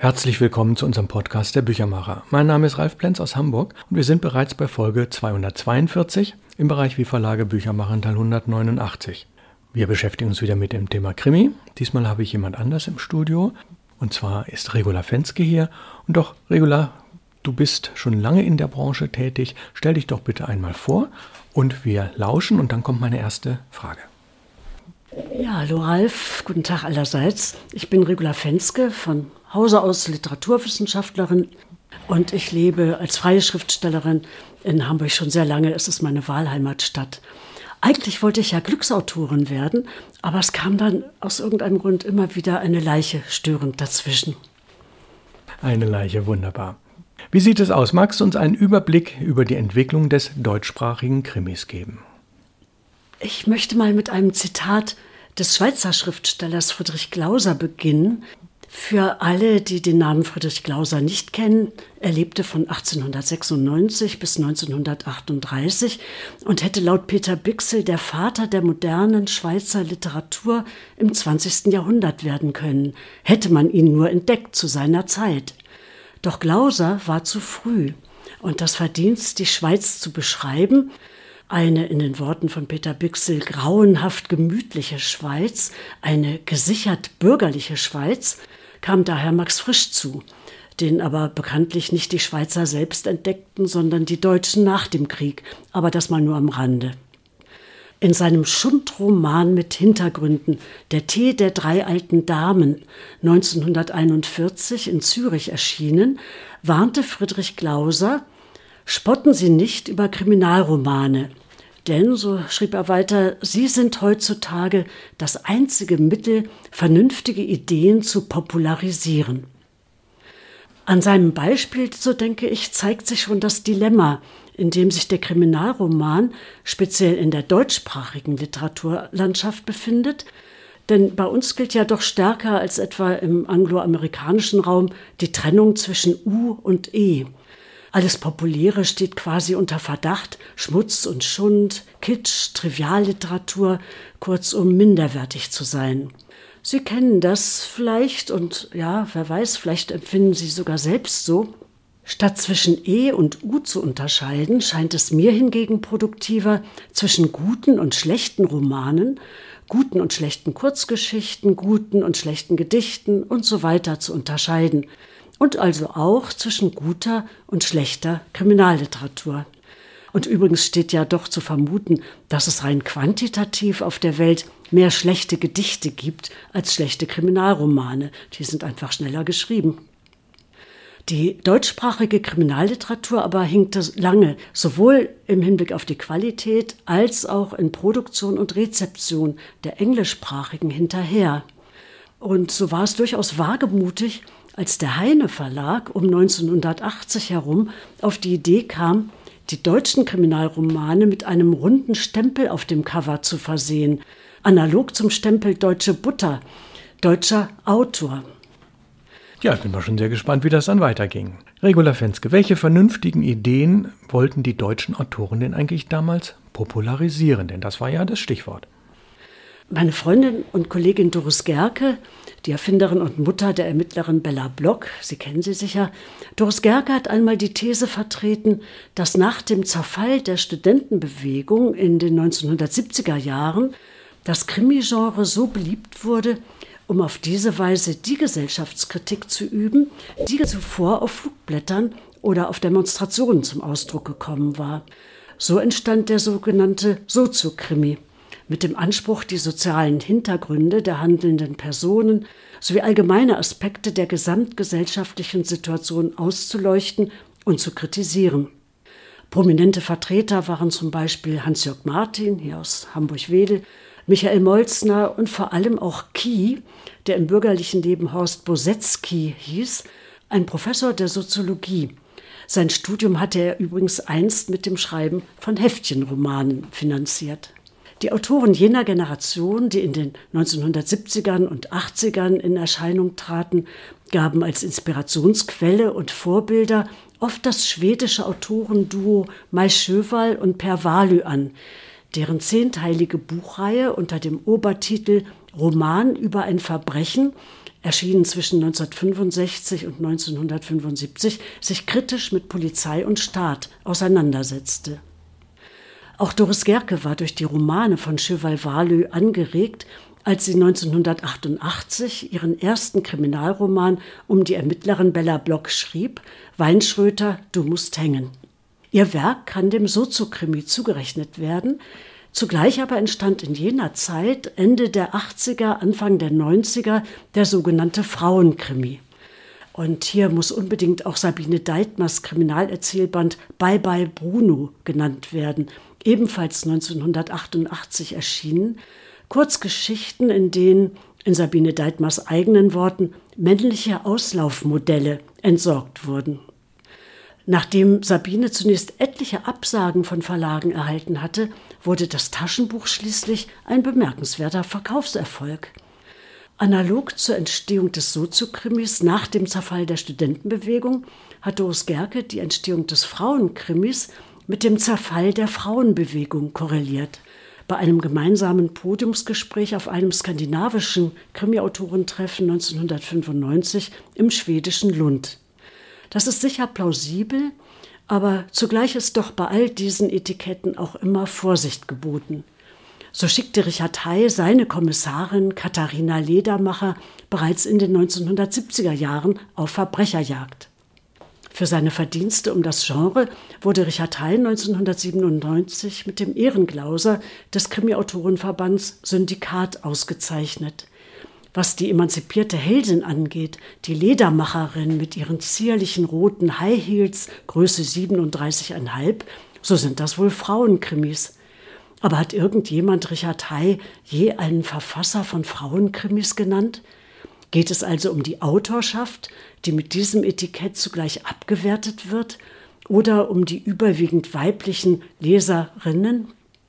Herzlich willkommen zu unserem Podcast der Büchermacher. Mein Name ist Ralf Plenz aus Hamburg und wir sind bereits bei Folge 242 im Bereich Wie Verlage Bücher machen, Teil 189. Wir beschäftigen uns wieder mit dem Thema Krimi. Diesmal habe ich jemand anders im Studio und zwar ist Regula Fenske hier. Und doch, Regula, du bist schon lange in der Branche tätig. Stell dich doch bitte einmal vor und wir lauschen und dann kommt meine erste Frage. Ja, hallo Ralf, guten Tag allerseits. Ich bin Regula Fenske, von Hause aus Literaturwissenschaftlerin und ich lebe als freie Schriftstellerin in Hamburg schon sehr lange. Es ist meine Wahlheimatstadt. Eigentlich wollte ich ja Glücksautorin werden, aber es kam dann aus irgendeinem Grund immer wieder eine Leiche störend dazwischen. Eine Leiche, wunderbar. Wie sieht es aus? Magst du uns einen Überblick über die Entwicklung des deutschsprachigen Krimis geben? Ich möchte mal mit einem Zitat des Schweizer Schriftstellers Friedrich Glauser beginnen. Für alle, die den Namen Friedrich Glauser nicht kennen, er lebte von 1896 bis 1938 und hätte laut Peter Bichsel der Vater der modernen Schweizer Literatur im 20. Jahrhundert werden können, hätte man ihn nur entdeckt zu seiner Zeit. Doch Glauser war zu früh und das Verdienst, die Schweiz zu beschreiben, eine in den Worten von Peter Bichsel grauenhaft gemütliche Schweiz, eine gesichert bürgerliche Schweiz, kam daher Max Frisch zu, den aber bekanntlich nicht die Schweizer selbst entdeckten, sondern die Deutschen nach dem Krieg, aber das mal nur am Rande. In seinem Schundroman mit Hintergründen Der Tee der drei alten Damen, 1941 in Zürich erschienen, warnte Friedrich Glauser: Spotten Sie nicht über Kriminalromane, denn, so schrieb er weiter, sie sind heutzutage das einzige Mittel, vernünftige Ideen zu popularisieren. An seinem Beispiel, so denke ich, zeigt sich schon das Dilemma, in dem sich der Kriminalroman speziell in der deutschsprachigen Literaturlandschaft befindet. Denn bei uns gilt ja doch stärker als etwa im angloamerikanischen Raum die Trennung zwischen U und E. Alles Populäre steht quasi unter Verdacht, Schmutz und Schund, Kitsch, Trivialliteratur, kurzum minderwertig zu sein. Sie kennen das vielleicht und ja, wer weiß, vielleicht empfinden Sie sogar selbst so. Statt zwischen E und U zu unterscheiden, scheint es mir hingegen produktiver, zwischen guten und schlechten Romanen, guten und schlechten Kurzgeschichten, guten und schlechten Gedichten und so weiter zu unterscheiden. Und also auch zwischen guter und schlechter Kriminalliteratur. Und übrigens steht ja doch zu vermuten, dass es rein quantitativ auf der Welt mehr schlechte Gedichte gibt als schlechte Kriminalromane. Die sind einfach schneller geschrieben. Die deutschsprachige Kriminalliteratur aber hinkte lange, sowohl im Hinblick auf die Qualität als auch in Produktion und Rezeption der englischsprachigen hinterher. Und so war es durchaus wagemutig, als der Heyne Verlag um 1980 herum auf die Idee kam, die deutschen Kriminalromane mit einem runden Stempel auf dem Cover zu versehen, analog zum Stempel Deutsche Butter, deutscher Autor. Ja, ich bin mal schon sehr gespannt, wie das dann weiterging. Regula Fenske, welche vernünftigen Ideen wollten die deutschen Autoren denn eigentlich damals popularisieren? Denn das war ja das Stichwort. Meine Freundin und Kollegin Doris Gerke, die Erfinderin und Mutter der Ermittlerin Bella Block, Sie kennen sie sicher, Doris Gerke hat einmal die These vertreten, dass nach dem Zerfall der Studentenbewegung in den 1970er Jahren das Krimi-Genre so beliebt wurde, um auf diese Weise die Gesellschaftskritik zu üben, die zuvor auf Flugblättern oder auf Demonstrationen zum Ausdruck gekommen war. So entstand der sogenannte Soziokrimi, mit dem Anspruch, die sozialen Hintergründe der handelnden Personen sowie allgemeine Aspekte der gesamtgesellschaftlichen Situation auszuleuchten und zu kritisieren. Prominente Vertreter waren zum Beispiel Hans-Jörg Martin, hier aus Hamburg-Wedel, Michael Molzner und vor allem auch Kie, der im bürgerlichen Leben Horst Bosetzky hieß, ein Professor der Soziologie. Sein Studium hatte er übrigens einst mit dem Schreiben von Heftchenromanen finanziert. Die Autoren jener Generation, die in den 1970ern und 80ern in Erscheinung traten, gaben als Inspirationsquelle und Vorbilder oft das schwedische Autorenduo Maj Sjöwall und Per Wahlöö an, deren 10-teilige Buchreihe unter dem Obertitel Roman über ein Verbrechen erschienen zwischen 1965 und 1975, sich kritisch mit Polizei und Staat auseinandersetzte. Auch Doris Gercke war durch die Romane von Cheval-Varleux angeregt, als sie 1988 ihren ersten Kriminalroman um die Ermittlerin Bella Block schrieb, Weinschröter, du musst hängen. Ihr Werk kann dem Soziokrimi zugerechnet werden. Zugleich aber entstand in jener Zeit, Ende der 80er, Anfang der 90er, der sogenannte Frauenkrimi. Und hier muss unbedingt auch Sabine Deitmers Kriminalerzählband Bye Bye Bruno genannt werden, ebenfalls 1988 erschienen. Kurzgeschichten, in denen, in Sabine Deitmers eigenen Worten, männliche Auslaufmodelle entsorgt wurden. Nachdem Sabine zunächst etliche Absagen von Verlagen erhalten hatte, wurde das Taschenbuch schließlich ein bemerkenswerter Verkaufserfolg. Analog zur Entstehung des Soziokrimis nach dem Zerfall der Studentenbewegung hat Doris Gercke die Entstehung des Frauenkrimis mit dem Zerfall der Frauenbewegung korreliert. Bei einem gemeinsamen Podiumsgespräch auf einem skandinavischen Krimi-Autorentreffen 1995 im schwedischen Lund. Das ist sicher plausibel, aber zugleich ist doch bei all diesen Etiketten auch immer Vorsicht geboten. So schickte Richard Hay seine Kommissarin Katharina Ledermacher bereits in den 1970er Jahren auf Verbrecherjagd. Für seine Verdienste um das Genre wurde Richard Hay 1997 mit dem Ehrenglauser des Krimi-Autorenverbands Syndikat ausgezeichnet. Was die emanzipierte Heldin angeht, die Ledermacherin mit ihren zierlichen roten High Heels, Größe 37,5, so sind das wohl Frauenkrimis. Aber hat irgendjemand Richard Hay je einen Verfasser von Frauenkrimis genannt? Geht es also um die Autorschaft, die mit diesem Etikett zugleich abgewertet wird, oder um die überwiegend weiblichen Leserinnen?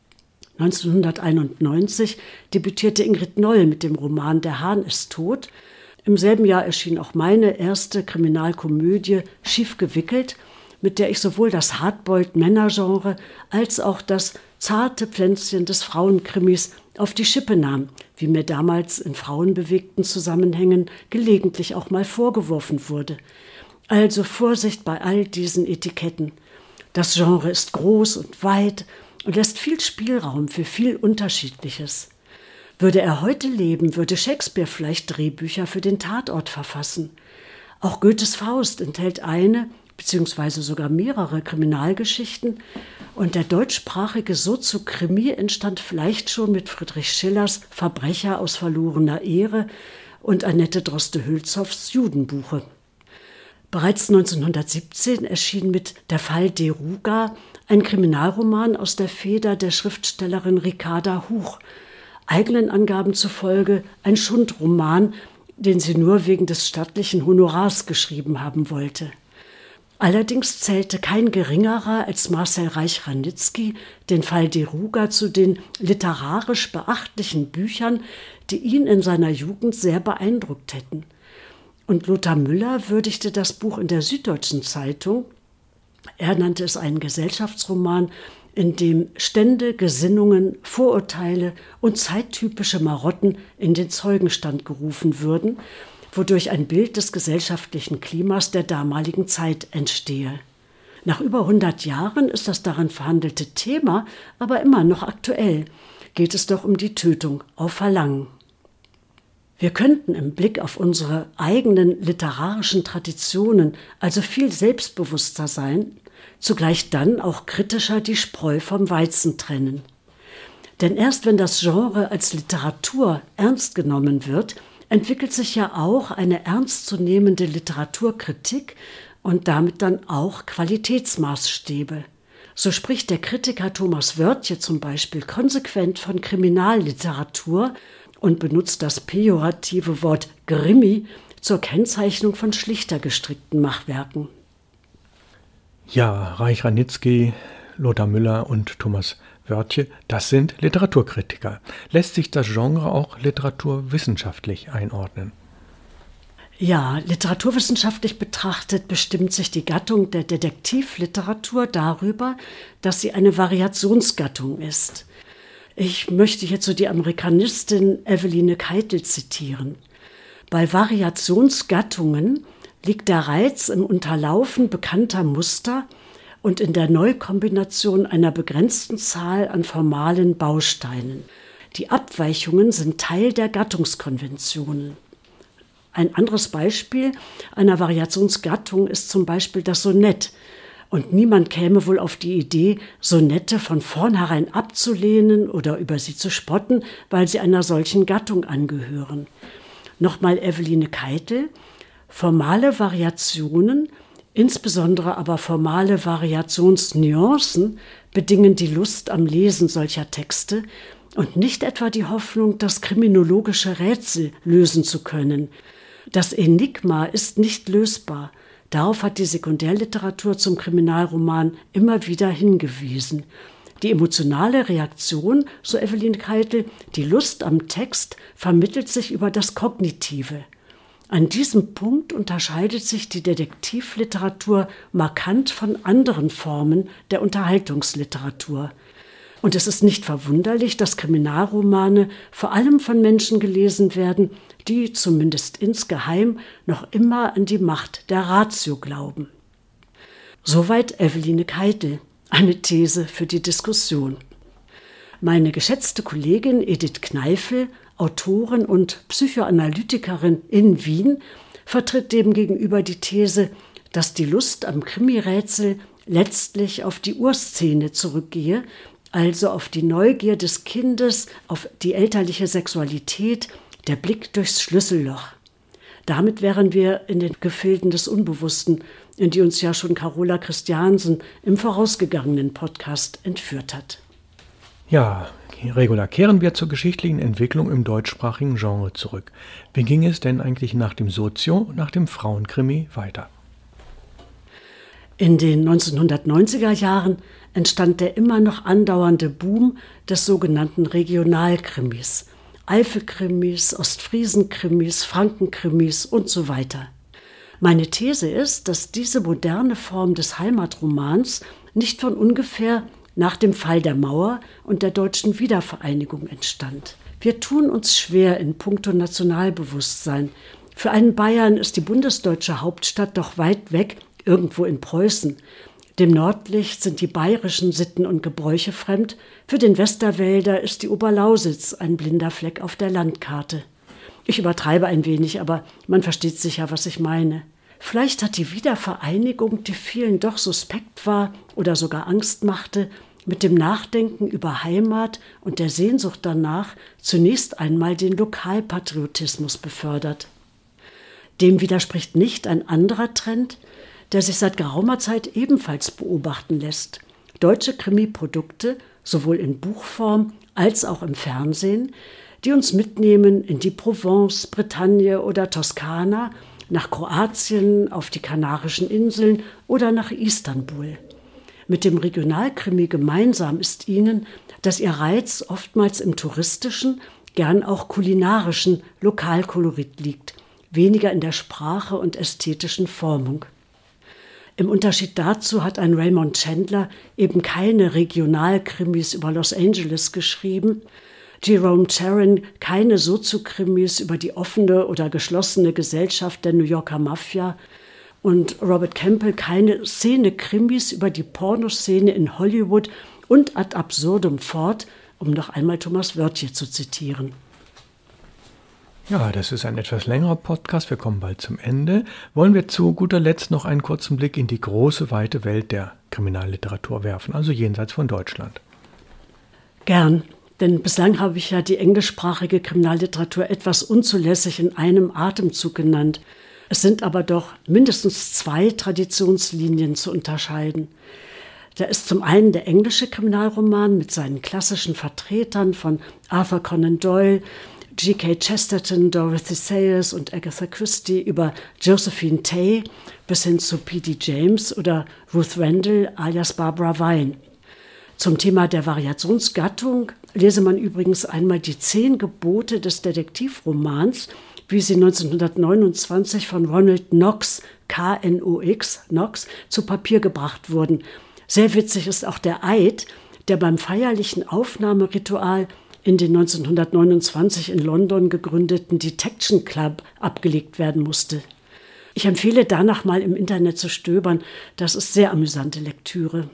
1991 debütierte Ingrid Noll mit dem Roman Der Hahn ist tot. Im selben Jahr erschien auch meine erste Kriminalkomödie Schief gewickelt, mit der ich sowohl das Hardboiled-Männergenre als auch das zarte Pflänzchen des Frauenkrimis auf die Schippe nahm, wie mir damals in frauenbewegten Zusammenhängen gelegentlich auch mal vorgeworfen wurde. Also Vorsicht bei all diesen Etiketten. Das Genre ist groß und weit und lässt viel Spielraum für viel Unterschiedliches. Würde er heute leben, würde Shakespeare vielleicht Drehbücher für den Tatort verfassen. Auch Goethes Faust enthält eine beziehungsweise sogar mehrere Kriminalgeschichten, und der deutschsprachige Soziokrimi entstand vielleicht schon mit Friedrich Schillers Verbrecher aus verlorener Ehre und Annette Droste-Hülshoffs Judenbuche. Bereits 1917 erschien mit Der Fall Deruga ein Kriminalroman aus der Feder der Schriftstellerin Ricarda Huch, eigenen Angaben zufolge ein Schundroman, den sie nur wegen des stattlichen Honorars geschrieben haben wollte. Allerdings zählte kein geringerer als Marcel Reich-Ranitzky den Fall Deruga zu den literarisch beachtlichen Büchern, die ihn in seiner Jugend sehr beeindruckt hätten. Und Lothar Müller würdigte das Buch in der Süddeutschen Zeitung. Er nannte es einen Gesellschaftsroman, in dem Stände, Gesinnungen, Vorurteile und zeittypische Marotten in den Zeugenstand gerufen würden, wodurch ein Bild des gesellschaftlichen Klimas der damaligen Zeit entstehe. Nach über 100 Jahren ist das darin verhandelte Thema aber immer noch aktuell. Geht es doch um die Tötung auf Verlangen. Wir könnten im Blick auf unsere eigenen literarischen Traditionen also viel selbstbewusster sein, zugleich dann auch kritischer die Spreu vom Weizen trennen. Denn erst wenn das Genre als Literatur ernst genommen wird, entwickelt sich ja auch eine ernstzunehmende Literaturkritik und damit dann auch Qualitätsmaßstäbe. So spricht der Kritiker Thomas Wörtje zum Beispiel konsequent von Kriminalliteratur und benutzt das pejorative Wort Grimmi zur Kennzeichnung von schlichter gestrickten Machwerken. Ja, Reich-Ranitzky, Lothar Müller und Thomas Wörtje, das sind Literaturkritiker. Lässt sich das Genre auch literaturwissenschaftlich einordnen? Ja, literaturwissenschaftlich betrachtet bestimmt sich die Gattung der Detektivliteratur darüber, dass sie eine Variationsgattung ist. Ich möchte hierzu die Amerikanistin Eveline Keitel zitieren. Bei Variationsgattungen liegt der Reiz im Unterlaufen bekannter Muster und in der Neukombination einer begrenzten Zahl an formalen Bausteinen. Die Abweichungen sind Teil der Gattungskonventionen. Ein anderes Beispiel einer Variationsgattung ist zum Beispiel das Sonett. Und niemand käme wohl auf die Idee, Sonette von vornherein abzulehnen oder über sie zu spotten, weil sie einer solchen Gattung angehören. Nochmal Eveline Keitel: Formale Variationen, insbesondere aber formale Variationsnuancen, bedingen die Lust am Lesen solcher Texte und nicht etwa die Hoffnung, das kriminologische Rätsel lösen zu können. Das Enigma ist nicht lösbar. Darauf hat die Sekundärliteratur zum Kriminalroman immer wieder hingewiesen. Die emotionale Reaktion, so Eveline Keitel, die Lust am Text, vermittelt sich über das Kognitive. An diesem Punkt unterscheidet sich die Detektivliteratur markant von anderen Formen der Unterhaltungsliteratur. Und es ist nicht verwunderlich, dass Kriminalromane vor allem von Menschen gelesen werden, die, zumindest insgeheim, noch immer an die Macht der Ratio glauben. Soweit Eveline Keitel, eine These für die Diskussion. Meine geschätzte Kollegin Edith Kneifel, Autorin und Psychoanalytikerin in Wien, vertritt demgegenüber die These, dass die Lust am Krimirätsel letztlich auf die Urszene zurückgehe, also auf die Neugier des Kindes, auf die elterliche Sexualität, der Blick durchs Schlüsselloch. Damit wären wir in den Gefilden des Unbewussten, in die uns ja schon Carola Christiansen im vorausgegangenen Podcast entführt hat. Ja, Regula, kehren wir zur geschichtlichen Entwicklung im deutschsprachigen Genre zurück. Wie ging es denn eigentlich nach dem Sozio, nach dem Frauenkrimi weiter? In den 1990er Jahren entstand der immer noch andauernde Boom des sogenannten Regionalkrimis. Eifelkrimis, Ostfriesenkrimis, Frankenkrimis und so weiter. Meine These ist, dass diese moderne Form des Heimatromans nicht von ungefähr nach dem Fall der Mauer und der deutschen Wiedervereinigung entstand. Wir tun uns schwer in puncto Nationalbewusstsein. Für einen Bayern ist die bundesdeutsche Hauptstadt doch weit weg, irgendwo in Preußen. Dem Nordlicht sind die bayerischen Sitten und Gebräuche fremd. Für den Westerwälder ist die Oberlausitz ein blinder Fleck auf der Landkarte. Ich übertreibe ein wenig, aber man versteht sicher, was ich meine. Vielleicht hat die Wiedervereinigung, die vielen doch suspekt war oder sogar Angst machte, mit dem Nachdenken über Heimat und der Sehnsucht danach zunächst einmal den Lokalpatriotismus befördert. Dem widerspricht nicht ein anderer Trend, der sich seit geraumer Zeit ebenfalls beobachten lässt. Deutsche Krimiprodukte, sowohl in Buchform als auch im Fernsehen, die uns mitnehmen in die Provence, Bretagne oder Toskana, nach Kroatien, auf die Kanarischen Inseln oder nach Istanbul. Mit dem Regionalkrimi gemeinsam ist ihnen, dass ihr Reiz oftmals im touristischen, gern auch kulinarischen Lokalkolorit liegt, weniger in der Sprache und ästhetischen Formung. Im Unterschied dazu hat ein Raymond Chandler eben keine Regionalkrimis über Los Angeles geschrieben, Jerome Taryn keine Soziokrimis über die offene oder geschlossene Gesellschaft der New Yorker Mafia und Robert Campbell keine Szene-Krimis über die Pornoszene in Hollywood und ad absurdum fort, um noch einmal Thomas Wörtje zu zitieren. Ja, das ist ein etwas längerer Podcast. Wir kommen bald zum Ende. Wollen wir zu guter Letzt noch einen kurzen Blick in die große, weite Welt der Kriminalliteratur werfen, also jenseits von Deutschland? Gern, denn bislang habe ich ja die englischsprachige Kriminalliteratur etwas unzulässig in einem Atemzug genannt. Es sind aber doch mindestens 2 Traditionslinien zu unterscheiden. Da ist zum einen der englische Kriminalroman mit seinen klassischen Vertretern von Arthur Conan Doyle, G.K. Chesterton, Dorothy Sayers und Agatha Christie über Josephine Tay bis hin zu P.D. James oder Ruth Rendell alias Barbara Vine. Zum Thema der Variationsgattung lese man übrigens einmal die 10 Gebote des Detektivromans, wie sie 1929 von Ronald Knox, K-N-O-X, Knox, zu Papier gebracht wurden. Sehr witzig ist auch der Eid, der beim feierlichen Aufnahmeritual in den 1929 in London gegründeten Detection Club abgelegt werden musste. Ich empfehle danach mal im Internet zu stöbern, das ist sehr amüsante Lektüre.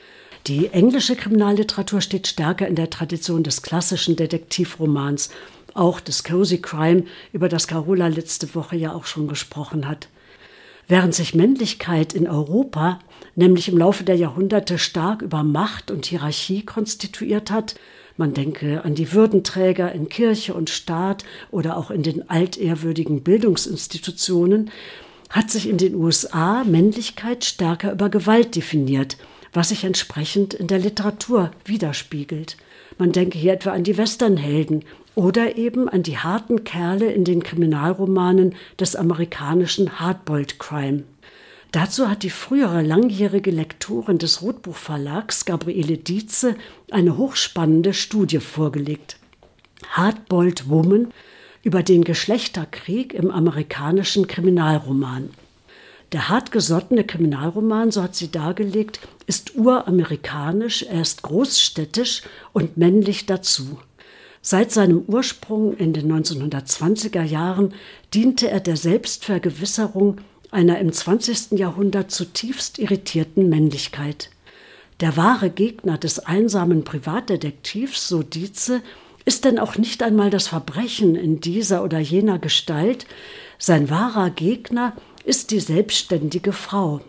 Die englische Kriminalliteratur steht stärker in der Tradition des klassischen Detektivromans, auch des Cozy Crime, über das Carola letzte Woche ja auch schon gesprochen hat. Während sich Männlichkeit in Europa nämlich im Laufe der Jahrhunderte stark über Macht und Hierarchie konstituiert hat, man denke an die Würdenträger in Kirche und Staat oder auch in den altehrwürdigen Bildungsinstitutionen, hat sich in den USA Männlichkeit stärker über Gewalt definiert, was sich entsprechend in der Literatur widerspiegelt. Man denke hier etwa an die Westernhelden oder eben an die harten Kerle in den Kriminalromanen des amerikanischen Hardboiled Crime. Dazu hat die frühere langjährige Lektorin des Rotbuch-Verlags, Gabriele Dietze, eine hochspannende Studie vorgelegt. Hardboiled Woman über den Geschlechterkrieg im amerikanischen Kriminalroman. Der hartgesottene Kriminalroman, so hat sie dargelegt, ist uramerikanisch, er ist großstädtisch und männlich dazu. Seit seinem Ursprung in den 1920er Jahren diente er der Selbstvergewisserung einer im 20. Jahrhundert zutiefst irritierten Männlichkeit. Der wahre Gegner des einsamen Privatdetektivs, so Dietze, ist denn auch nicht einmal das Verbrechen in dieser oder jener Gestalt. Sein wahrer Gegner ist die selbstständige Frau.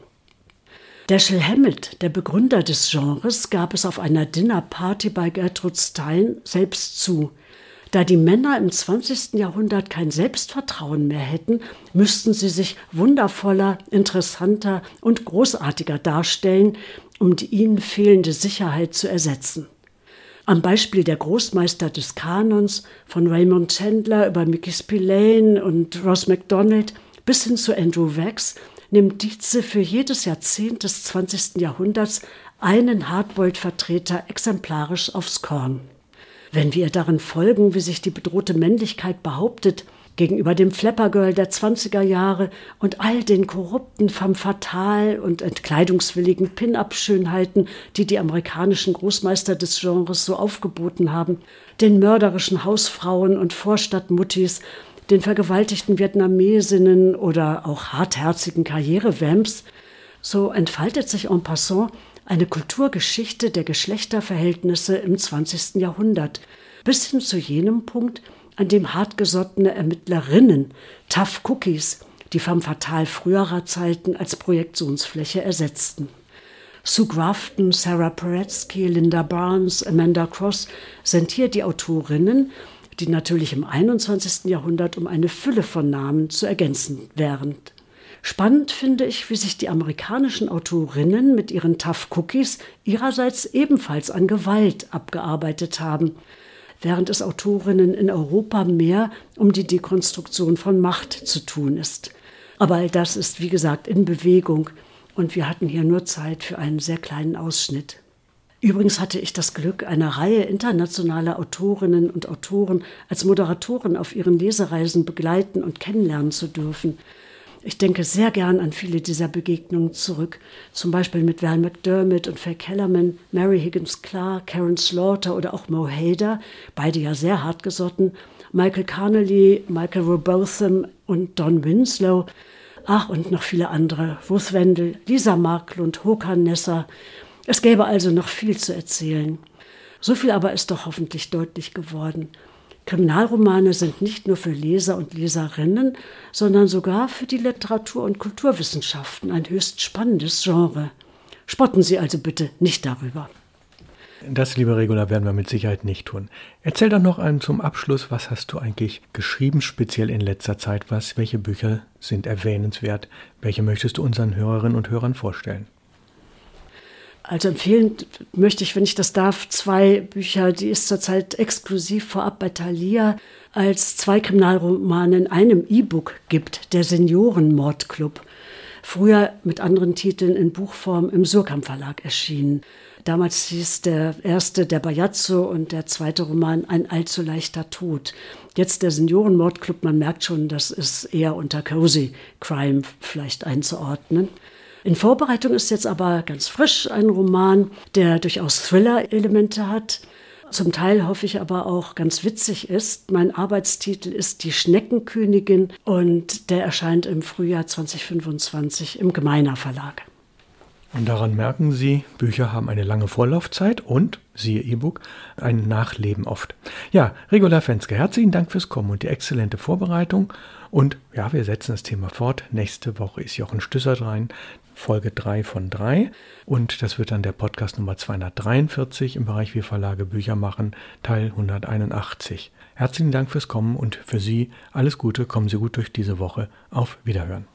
Dashiell Hammett, der Begründer des Genres, gab es auf einer Dinnerparty bei Gertrude Stein selbst zu. Da die Männer im 20. Jahrhundert kein Selbstvertrauen mehr hätten, müssten sie sich wundervoller, interessanter und großartiger darstellen, um die ihnen fehlende Sicherheit zu ersetzen. Am Beispiel der Großmeister des Kanons, von Raymond Chandler über Mickey Spillane und Ross MacDonald bis hin zu Andrew Wax, nimmt Dietze für jedes Jahrzehnt des 20. Jahrhunderts einen Hardboiled-Vertreter exemplarisch aufs Korn. Wenn wir darin folgen, wie sich die bedrohte Männlichkeit behauptet, gegenüber dem Flapper-Girl der 20er Jahre und all den korrupten femme fatale und entkleidungswilligen Pin-Up-Schönheiten, die die amerikanischen Großmeister des Genres so aufgeboten haben, den mörderischen Hausfrauen und Vorstadtmuttis, den vergewaltigten Vietnamesinnen oder auch hartherzigen Karrierevamps, so entfaltet sich en passant eine Kulturgeschichte der Geschlechterverhältnisse im 20. Jahrhundert, bis hin zu jenem Punkt, an dem hartgesottene Ermittlerinnen, Tough Cookies, die femme fatale früherer Zeiten als Projektionsfläche ersetzten. Sue Grafton, Sarah Paretsky, Linda Barnes, Amanda Cross sind hier die Autorinnen, die natürlich im 21. Jahrhundert um eine Fülle von Namen zu ergänzen wären. Spannend finde ich, wie sich die amerikanischen Autorinnen mit ihren Tough Cookies ihrerseits ebenfalls an Gewalt abgearbeitet haben, während es Autorinnen in Europa mehr um die Dekonstruktion von Macht zu tun ist. Aber all das ist, wie gesagt, in Bewegung und wir hatten hier nur Zeit für einen sehr kleinen Ausschnitt. Übrigens hatte ich das Glück, eine Reihe internationaler Autorinnen und Autoren als Moderatorin auf ihren Lesereisen begleiten und kennenlernen zu dürfen. Ich denke sehr gern an viele dieser Begegnungen zurück, zum Beispiel mit Val McDermott und Faye Kellerman, Mary Higgins Clark, Karen Slaughter oder auch Mo Hader, beide ja sehr hartgesotten, Michael Connelly, Michael Robotham und Don Winslow, ach und noch viele andere, Ruth Wendell, Lisa Marklund, Håkan Nesser. Es gäbe also noch viel zu erzählen. So viel aber ist doch hoffentlich deutlich geworden. Kriminalromane sind nicht nur für Leser und Leserinnen, sondern sogar für die Literatur- und Kulturwissenschaften ein höchst spannendes Genre. Spotten Sie also bitte nicht darüber. Das, liebe Regula, werden wir mit Sicherheit nicht tun. Erzähl doch noch einen zum Abschluss, was hast du eigentlich geschrieben, speziell in letzter Zeit? Welche Bücher sind erwähnenswert? Welche möchtest du unseren Hörerinnen und Hörern vorstellen? Also empfehlen möchte ich, wenn ich das darf, 2 Bücher, die es zurzeit exklusiv vorab bei Thalia als 2 Kriminalromane in einem E-Book gibt, der Seniorenmordclub. Früher mit anderen Titeln in Buchform im Surkamp Verlag erschienen. Damals hieß der erste Der Bajazzo und der zweite Roman Ein allzu leichter Tod. Jetzt der Seniorenmordclub, man merkt schon, das ist eher unter Cozy Crime vielleicht einzuordnen. In Vorbereitung ist jetzt aber ganz frisch ein Roman, der durchaus Thriller-Elemente hat. zum Teil hoffe ich aber auch ganz witzig ist. Mein Arbeitstitel ist Die Schneckenkönigin und der erscheint im Frühjahr 2025 im Gemeiner Verlag. Und daran merken Sie, Bücher haben eine lange Vorlaufzeit und, siehe E-Book, ein Nachleben oft. Ja, Regula Fenske, herzlichen Dank fürs Kommen und die exzellente Vorbereitung. Und ja, wir setzen das Thema fort. Nächste Woche ist Jochen Stüsser dran, Folge 3 von 3. Und das wird dann der Podcast Nummer 243 im Bereich Wir Verlage Bücher machen, Teil 181. Herzlichen Dank fürs Kommen und für Sie alles Gute. Kommen Sie gut durch diese Woche. Auf Wiederhören.